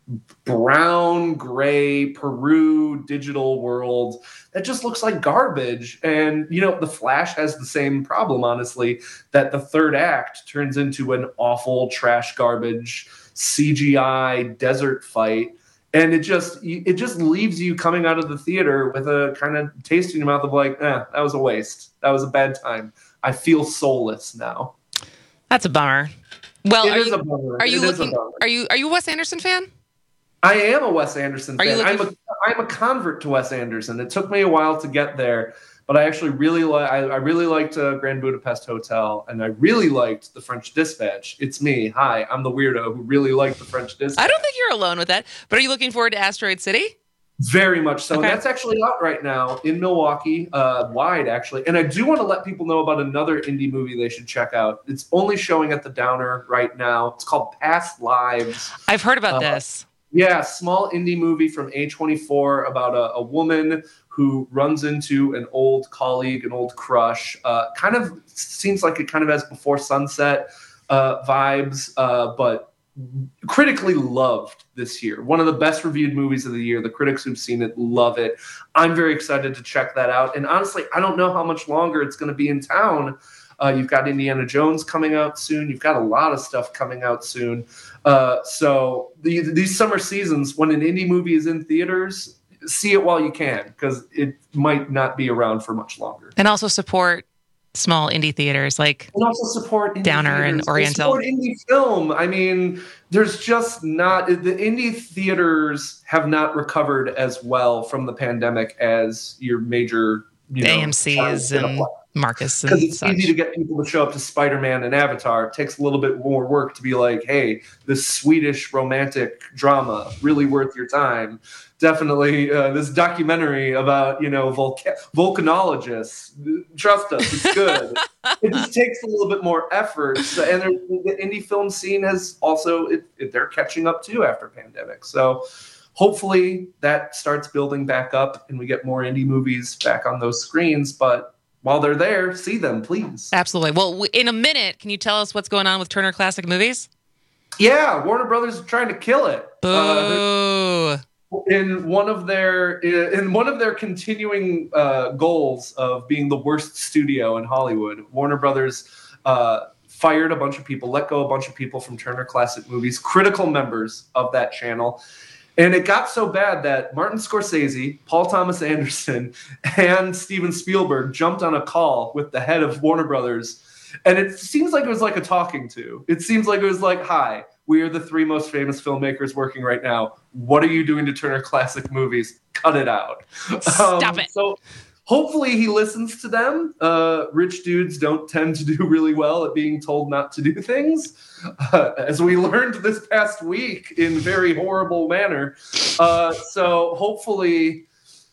brown, gray, Peru digital world that just looks like garbage. And, The Flash has the same problem, honestly, that the third act turns into an awful trash garbage CGI desert fight. And it just leaves you coming out of the theater with a kind of taste in your mouth of like, that was a waste. That was a bad time. I feel soulless now. That's a bummer. Well, It is a bummer. Are you a Wes Anderson fan? I am a Wes Anderson fan. looking- I'm a convert to Wes Anderson. It took me a while to get there, but I actually really liked Grand Budapest Hotel, and I really liked The French Dispatch. It's me. Hi, I'm the weirdo who really liked The French Dispatch. I don't think you're alone with that. But are you looking forward to Asteroid City? Very much so. Okay. That's actually out right now in Milwaukee, wide actually. And I do want to let people know about another indie movie they should check out. It's only showing at the Downer right now. It's called Past Lives. I've heard about this. Yeah, small indie movie from A24 about a woman who runs into an old colleague, an old crush. Kind of seems like it kind of has Before Sunset vibes, but critically loved this year. One of the best reviewed movies of the year. The critics who've seen it love it. I'm very excited to check that out. And honestly, I don't know how much longer it's going to be in town. You've got Indiana Jones coming out soon. You've got a lot of stuff coming out soon. So these summer seasons, when an indie movie is in theaters, see it while you can, because it might not be around for much longer. And also support small indie theaters like Downer and Oriental. Support indie film. I mean, there's just not, the indie theaters have not recovered as well from the pandemic as your major, AMC's and Marcus and because it's such. easy to get people to show up to Spider-Man and Avatar. It takes a little bit more work to be like, hey, this Swedish romantic drama, really worth your time. Definitely this documentary about, volcanologists. Trust us, it's good. It just takes a little bit more effort. And the indie film scene has also, they're catching up too after pandemic. So hopefully that starts building back up and we get more indie movies back on those screens. But while they're there, see them, please. Absolutely. Well, in a minute, can you tell us what's going on with Turner Classic Movies? Yeah, Warner Brothers is trying to kill it. Boo. In one of their continuing goals of being the worst studio in Hollywood, Warner Brothers fired a bunch of people, let go a bunch of people from Turner Classic Movies, critical members of that channel. And it got so bad that Martin Scorsese, Paul Thomas Anderson, and Steven Spielberg jumped on a call with the head of Warner Brothers. And it seems like it was like a talking to. It seems like it was like, hi, we are the three most famous filmmakers working right now. What are you doing to Turner Classic Movies? Cut it out. Stop it. So hopefully he listens to them. Rich dudes don't tend to do really well at being told not to do things, as we learned this past week in very horrible manner. So hopefully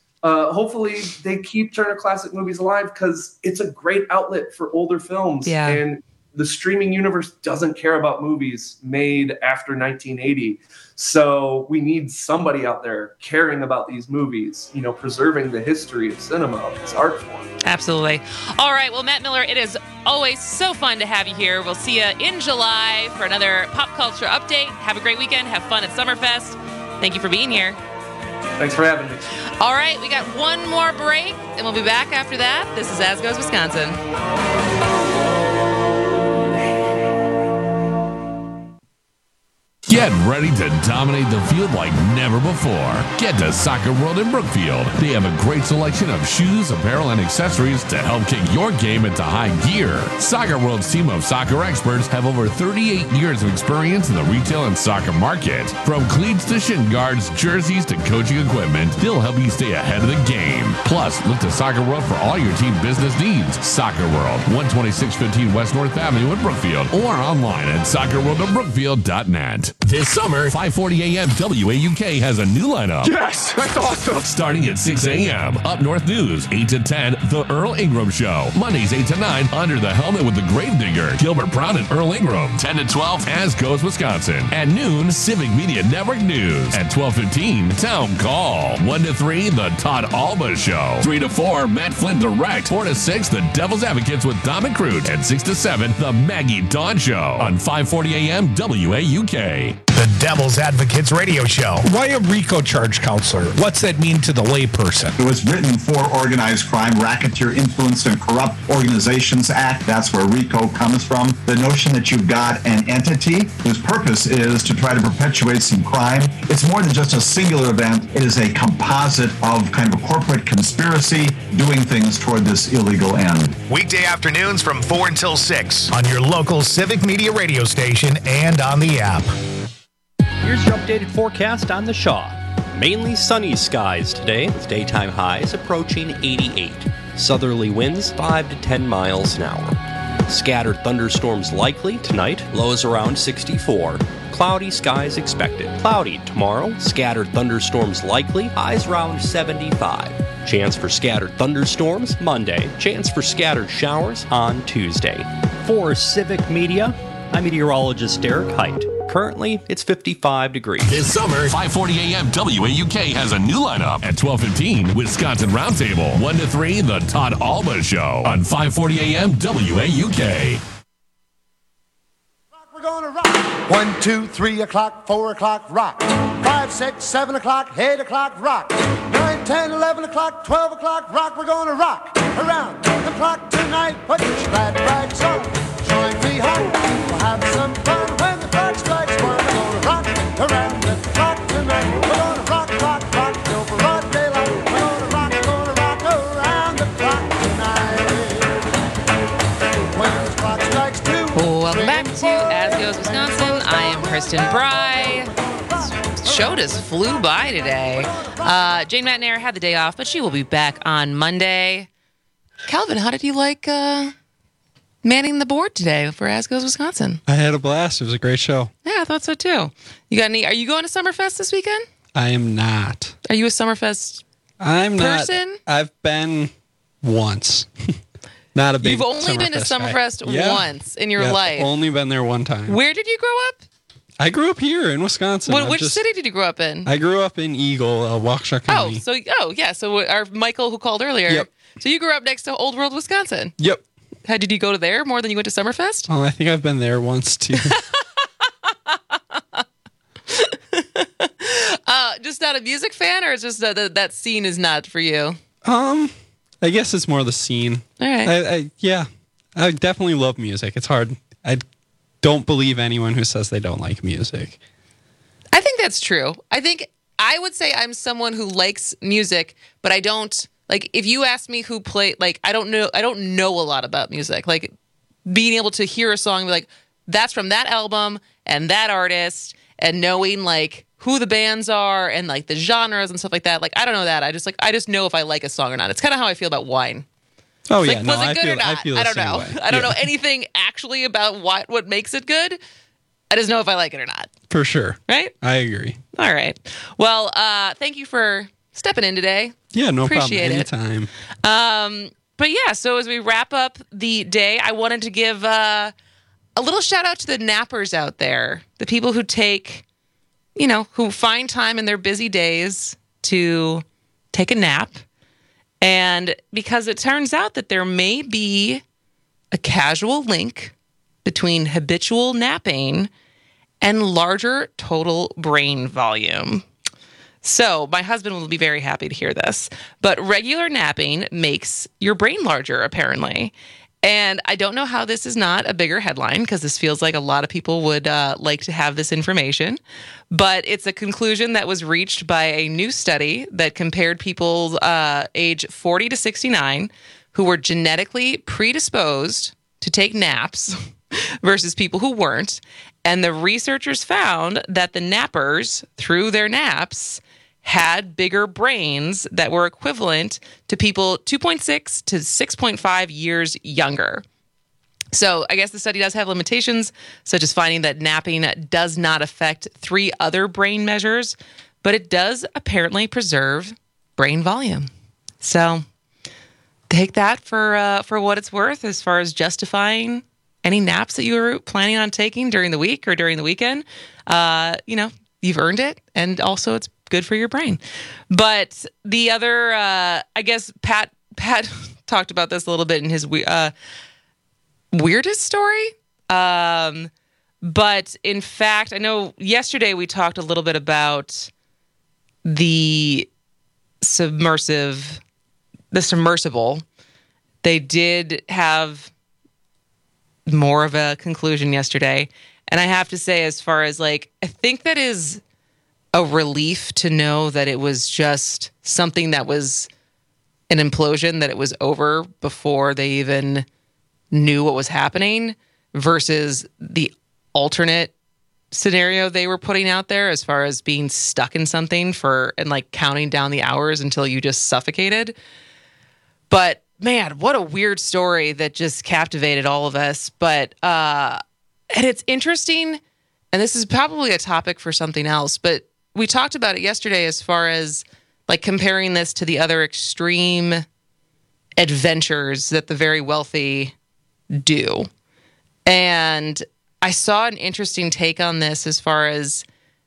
they keep Turner Classic Movies alive, because it's a great outlet for older films. Yeah. And the streaming universe doesn't care about movies made after 1980. So we need somebody out there caring about these movies, preserving the history of cinema, of this art form. Absolutely. All right. Well, Matt Miller, it is always so fun to have you here. We'll see you in July for another pop culture update. Have a great weekend. Have fun at Summerfest. Thank you for being here. Thanks for having me. All right. We got one more break, and we'll be back after that. This is As Goes Wisconsin. Get ready to dominate the field like never before. Get to Soccer World in Brookfield. They have a great selection of shoes, apparel, and accessories to help kick your game into high gear. Soccer World's team of soccer experts have over 38 years of experience in the retail and soccer market. From cleats to shin guards, jerseys to coaching equipment, they'll help you stay ahead of the game. Plus, look to Soccer World for all your team business needs. Soccer World, 12615 West North Avenue in Brookfield, or online at soccerworldofbrookfield.net. This summer, 5:40 a.m. WAUK has a new lineup. Yes, that's awesome. Starting at 6 a.m. Up North News, 8 to 10, The Earl Ingram Show. Mondays, 8 to 9, Under the Helmet with the Gravedigger, Gilbert Brown and Earl Ingram. 10 to 12, As Goes Wisconsin. At noon, Civic Media Network News. At 12:15, Town Call. 1 to 3, The Todd Alba Show. 3 to 4, Matt Flynn Direct. 4 to 6, The Devil's Advocates with Dom and Crute. And 6 to 7, The Maggie Dawn Show on 5:40 a.m. WAUK. The Devil's Advocates Radio Show. Why a RICO charge counselor? What's that mean to the layperson? It was written for Organized Crime, Racketeer Influenced and Corrupt Organizations Act. That's where RICO comes from. The notion that you've got an entity whose purpose is to try to perpetuate some crime. It's more than just a singular event. It is a composite of kind of a corporate conspiracy doing things toward this illegal end. Weekday afternoons from 4 until 6 on your local Civic Media radio station and on the app. Here's your updated forecast on the Shaw. Mainly sunny skies today, with daytime highs approaching 88. Southerly winds 5 to 10 miles an hour. Scattered thunderstorms likely tonight, lows around 64. Cloudy skies expected. Cloudy tomorrow, scattered thunderstorms likely, highs around 75. Chance for scattered thunderstorms Monday. Chance for scattered showers on Tuesday. For Civic Media, I'm meteorologist Derek Height. Currently, it's 55 degrees. This summer, 5:40 a.m. WAUK has a new lineup. At 12:15, Wisconsin Roundtable. 1 to 3, The Todd Alba Show on 5:40 a.m. WAUK. We're gonna rock. 1, 2, 3 o'clock, 4 o'clock, rock. 5, 6, 7 o'clock, 8 o'clock, rock. 9, 10, 11 o'clock, 12 o'clock, rock. We're gonna rock around the clock tonight. Put your glad rags on. Join me home. We'll have some fun when the clock strikes 1. We're gonna rock around the clock tonight. We're gonna rock, rock, rock till broad daylight. We're gonna rock around the clock tonight. When the clock strikes 2. Welcome back to As Goes Wisconsin. I am Kristen Bry. This show just flew by today. Jane Matnair had the day off, but she will be back on Monday. Calvin, how did you like manning the board today for As Goes Wisconsin? I had a blast. It was a great show. Yeah, I thought so too. You got any? Are you going to Summerfest this weekend? I am not. Are you a Summerfest I'm person? Not. I've been once. Not a big You've only been to Summerfest once in your life. Only been there one time. Where did you grow up? I grew up here in Wisconsin. Which city did you grow up in? I grew up in Eagle, Waukesha County. So our Michael who called earlier. Yep. So you grew up next to Old World, Wisconsin. Yep. Did you go to there more than you went to Summerfest? Oh, I think I've been there once too. Just not a music fan, or it's just that scene is not for you? I guess it's more the scene. All right. I definitely love music. It's hard. I don't believe anyone who says they don't like music. I think that's true. I would say I'm someone who likes music, but I don't like. If you ask me who play, like, I don't know a lot about music. Like being able to hear a song and be like, that's from that album and that artist, and knowing like who the bands are and like the genres and stuff like that. Like I don't know that. I just know if I like a song or not. It's kind of how I feel about wine. Oh like, yeah, no, was it good or not? I feel the I don't same know. way. I don't know anything actually about what makes it good. I just know if I like it or not. For sure. Right? I agree. All right. Well, thank you for stepping in today. Yeah, no Appreciate problem. it. Anytime. But yeah, so as we wrap up the day, I wanted to give a little shout out to the nappers out there, the people who who find time in their busy days to take a nap. And because it turns out that there may be a casual link between habitual napping and larger total brain volume. So my husband will be very happy to hear this, but regular napping makes your brain larger, apparently. And I don't know how this is not a bigger headline, because this feels like a lot of people would like to have this information. But it's a conclusion that was reached by a new study that compared people age 40 to 69 who were genetically predisposed to take naps versus people who weren't. And the researchers found that the nappers, through their naps, had bigger brains that were equivalent to people 2.6 to 6.5 years younger. So I guess the study does have limitations, such as finding that napping does not affect 3 other brain measures, but it does apparently preserve brain volume. So take that for what it's worth as far as justifying any naps that you were planning on taking during the week or during the weekend. You've earned it, and also it's good for your brain. But the other, I guess Pat talked about this a little bit in his weirdest story. But in fact, I know yesterday we talked a little bit about the submersible. They did have more of a conclusion yesterday. And I have to say, as far as I think that is a relief to know that it was just something that was an implosion, that it was over before they even knew what was happening, versus the alternate scenario they were putting out there as far as being stuck in something and counting down the hours until you just suffocated. But man, what a weird story that just captivated all of us. But and it's interesting, and this is probably a topic for something else, but we talked about it yesterday as far as comparing this to the other extreme adventures that the very wealthy do. And I saw an interesting take on this as far as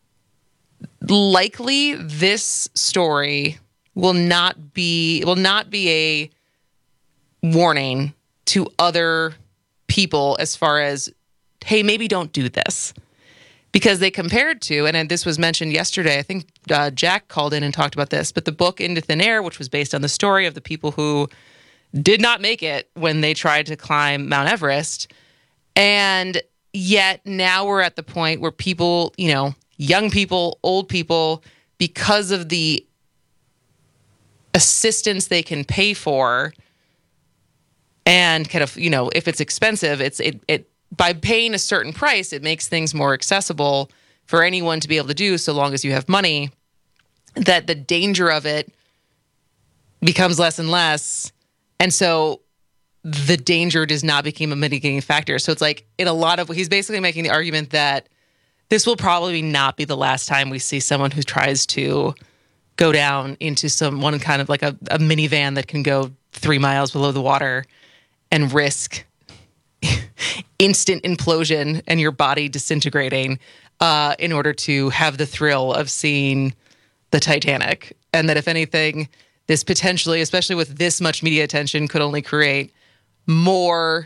likely this story will not be a warning to other people as far as, hey, maybe don't do this. Because they compared to, and this was mentioned yesterday, I think Jack called in and talked about this, but the book Into Thin Air, which was based on the story of the people who did not make it when they tried to climb Mount Everest. And yet now we're at the point where people, young people, old people, because of the assistance they can pay for, and kind of, if it's expensive, it by paying a certain price, it makes things more accessible for anyone to be able to do, so long as you have money, that the danger of it becomes less and less. And so the danger does not become a mitigating factor. So it's he's basically making the argument that this will probably not be the last time we see someone who tries to go down into one kind of a minivan that can go 3 miles below the water and risk instant implosion and your body disintegrating in order to have the thrill of seeing the Titanic. And that if anything, this potentially, especially with this much media attention, could only create more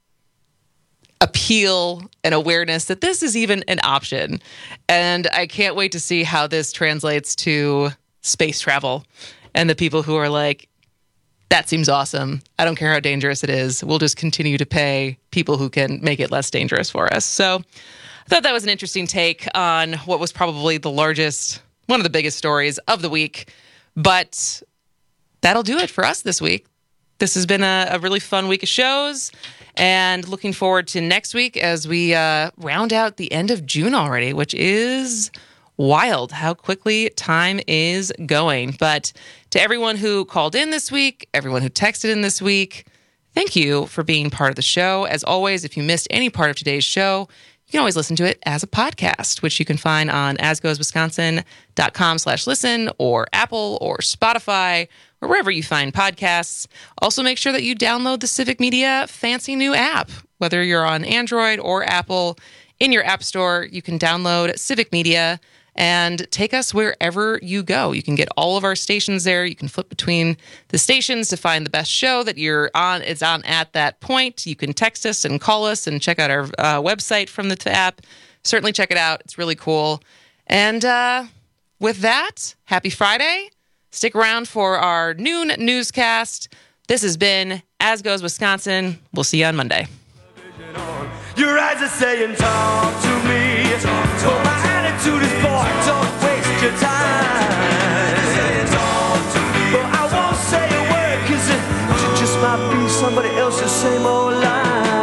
appeal and awareness that this is even an option. And I can't wait to see how this translates to space travel and the people who are like, that seems awesome. I don't care how dangerous it is. We'll just continue to pay people who can make it less dangerous for us. So I thought that was an interesting take on what was probably one of the biggest stories of the week. But that'll do it for us this week. This has been a really fun week of shows, and looking forward to next week as we round out the end of June already, which is wild how quickly time is going. But to everyone who called in this week, everyone who texted in this week, thank you for being part of the show. As always, if you missed any part of today's show, you can always listen to it as a podcast, which you can find on asgoeswisconsin.com/listen, or Apple or Spotify, or wherever you find podcasts. Also, make sure that you download the Civic Media fancy new app. Whether you're on Android or Apple, in your app store, you can download Civic Media and take us wherever you go. You can get all of our stations there. You can flip between the stations to find the best show that you're on. It's on at that point. You can text us and call us and check out our website from the app. Certainly check it out. It's really cool. And with that, happy Friday. Stick around for our noon newscast. This has been As Goes Wisconsin. We'll see you on Monday. Your eyes are saying, talk to me. So my attitude is, boy, don't waste your time. But I won't say a word, cause it just might be somebody else's same old line.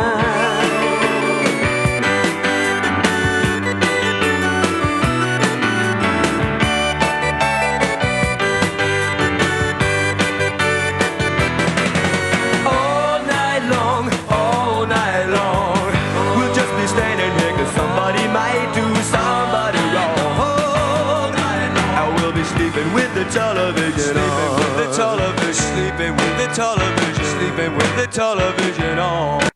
Television on. With the television, sleeping with the television, sleeping with the television on.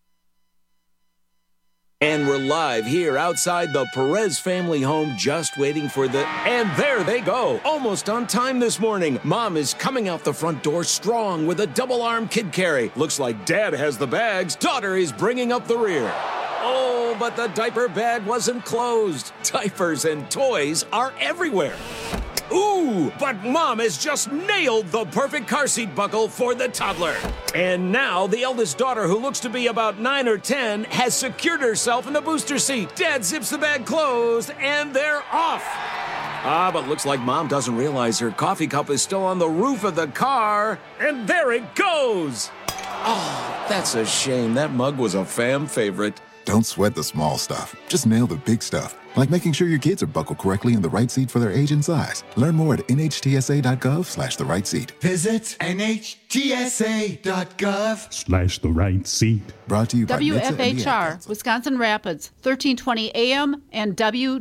And we're live here outside the Perez family home, just waiting for and there they go, almost on time this morning. Mom is coming out the front door strong with a double-arm kid carry. Looks like Dad has the bags. Daughter is bringing up the rear. Oh but the diaper bag wasn't closed. Diapers and toys are everywhere. Ooh, but Mom has just nailed the perfect car seat buckle for the toddler. And now the eldest daughter, who looks to be about 9 or 10, has secured herself in the booster seat. Dad zips the bag closed, and they're off. But looks like Mom doesn't realize her coffee cup is still on the roof of the car. And there it goes. Oh, that's a shame. That mug was a fam favorite. Don't sweat the small stuff. Just nail the big stuff, like making sure your kids are buckled correctly in the right seat for their age and size. Learn more at nhtsa.gov/the right seat. Visit nhtsa.gov/ the right seat. Brought to you by WFHR, Wisconsin Rapids, 1320 AM and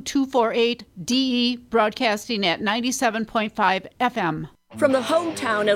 W248DE, broadcasting at 97.5 FM. From the hometown of